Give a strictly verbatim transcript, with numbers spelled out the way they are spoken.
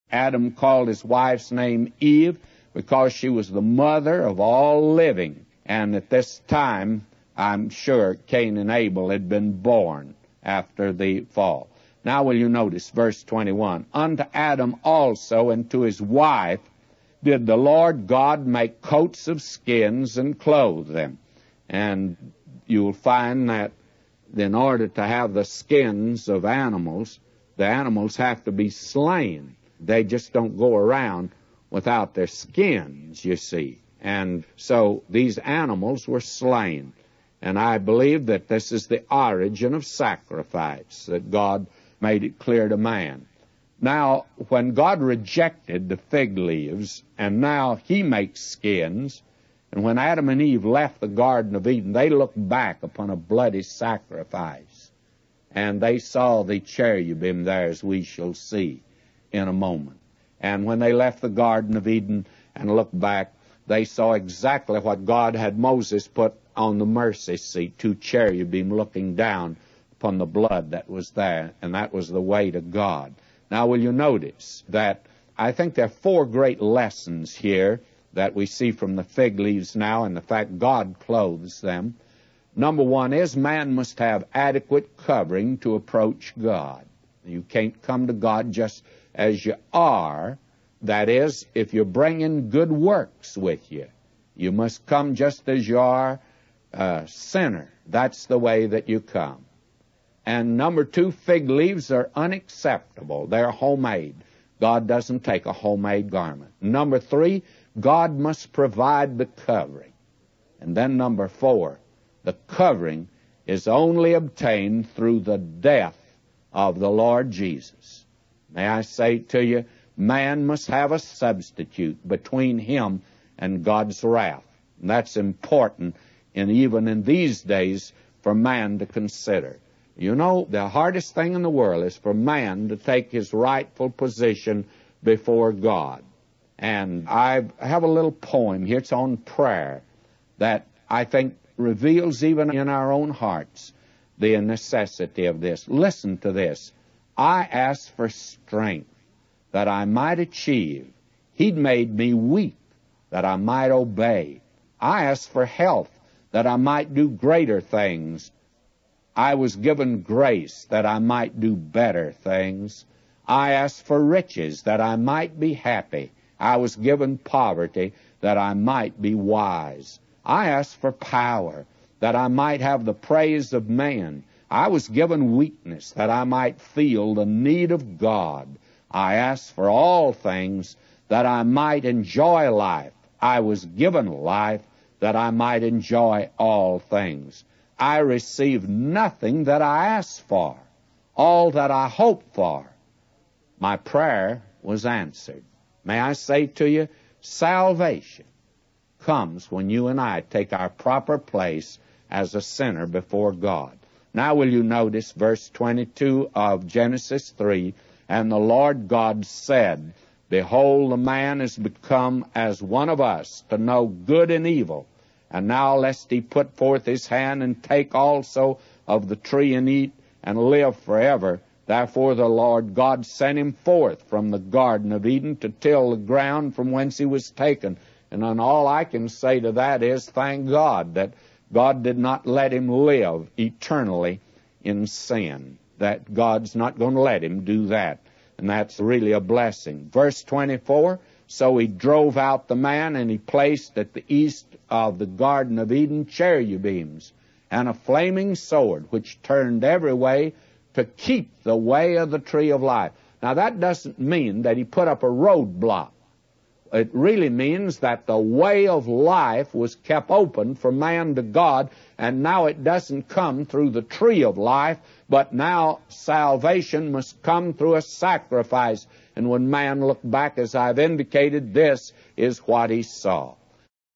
Adam called his wife's name Eve because she was the mother of all living. And at this time, I'm sure Cain and Abel had been born after the fall. Now will you notice verse twenty-one. Unto Adam also and to his wife did the Lord God make coats of skins and clothe them. And you'll find that in order to have the skins of animals, the animals have to be slain. They just don't go around without their skins, you see. And so these animals were slain. And I believe that this is the origin of sacrifice, that God made it clear to man. Now, when God rejected the fig leaves, and now he makes skins, and when Adam and Eve left the Garden of Eden, they looked back upon a bloody sacrifice, and they saw the cherubim there, as we shall see in a moment. And when they left the Garden of Eden and looked back, they saw exactly what God had Moses put on the mercy seat, two cherubim looking down upon the blood that was there, and that was the way to God. Now, will you notice that I think there are four great lessons here that we see from the fig leaves now and the fact God clothes them. Number one is man must have adequate covering to approach God. You can't come to God just as you are. That is, if you're bringing good works with you. You must come just as you are a sinner. That's the way that you come. And number two, fig leaves are unacceptable. They're homemade. God doesn't take a homemade garment. Number three, God must provide the covering. And then number four, the covering is only obtained through the death of the Lord Jesus. May I say to you, man must have a substitute between him and God's wrath. And that's important, and even in these days, for man to consider. You know, the hardest thing in the world is for man to take his rightful position before God. And I have a little poem here. It's on prayer that I think reveals even in our own hearts the necessity of this. Listen to this. I ask for strength that I might achieve. He'd made me weak that I might obey. I ask for health that I might do greater things. I was given grace that I might do better things. I asked for riches that I might be happy. I was given poverty that I might be wise. I asked for power that I might have the praise of man. I was given weakness that I might feel the need of God. I asked for all things that I might enjoy life. I was given life that I might enjoy all things. I received nothing that I asked for, all that I hoped for. My prayer was answered. May I say to you, salvation comes when you and I take our proper place as a sinner before God. Now will you notice verse twenty-two of Genesis three, and the Lord God said, Behold, the man is become as one of us, to know good and evil. And now lest he put forth his hand and take also of the tree and eat and live forever. Therefore the Lord God sent him forth from the Garden of Eden to till the ground from whence he was taken. And on all I can say to that is, thank God that God did not let him live eternally in sin. That God's not going to let him do that. And that's really a blessing. Verse twenty-four, so he drove out the man, and he placed at the east of the Garden of Eden cherubims and a flaming sword, which turned every way to keep the way of the tree of life. Now, that doesn't mean that he put up a roadblock. It really means that the way of life was kept open from man to God, and now it doesn't come through the tree of life, but now salvation must come through a sacrifice. And when man looked back, as I've indicated, this is what he saw.